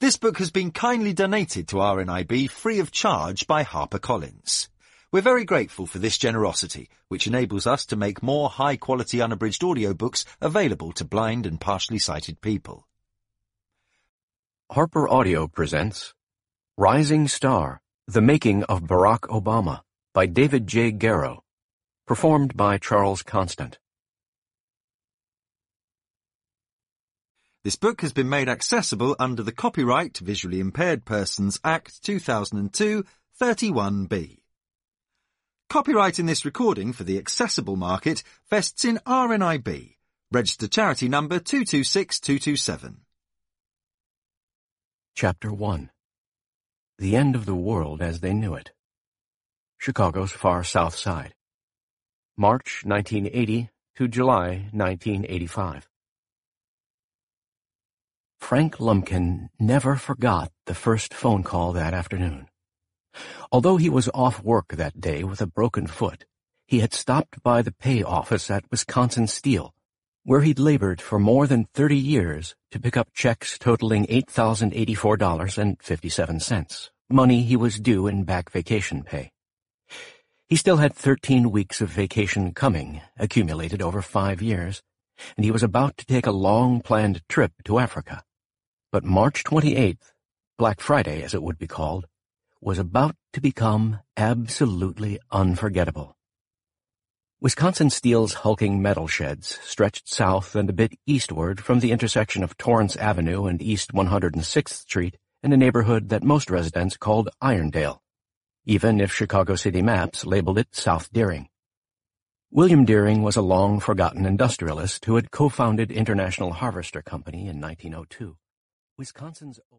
This book has been kindly donated to RNIB free of charge by HarperCollins. We're very grateful for this generosity, which enables us to make more high-quality unabridged audiobooks available to blind and partially sighted people. Harper Audio presents Rising Star, The Making of Barack Obama by David J. Garrow, performed by Charles Constant. This book has been made accessible under the Copyright Visually Impaired Persons Act 2002, 31B. Copyright in this recording for the accessible market vests in RNIB, registered charity number 226227. Chapter 1. The End of the World as They Knew It. Chicago's Far South Side. March 1980 to July 1985. Frank Lumpkin never forgot the first phone call that afternoon. Although he was off work that day with a broken foot, he had stopped by the pay office at Wisconsin Steel, where he'd labored for more than 30 years to pick up checks totaling $8,084.57, money he was due in back vacation pay. He still had 13 weeks of vacation coming, accumulated over 5 years, and he was about to take a long-planned trip to Africa. But March 28th, Black Friday as it would be called, was about to become absolutely unforgettable. Wisconsin Steel's hulking metal sheds stretched south and a bit eastward from the intersection of Torrance Avenue and East 106th Street in a neighborhood that most residents called Irondale, even if Chicago city maps labeled it South Deering. William Deering was a long-forgotten industrialist who had co-founded International Harvester Company in 1902. Wisconsin's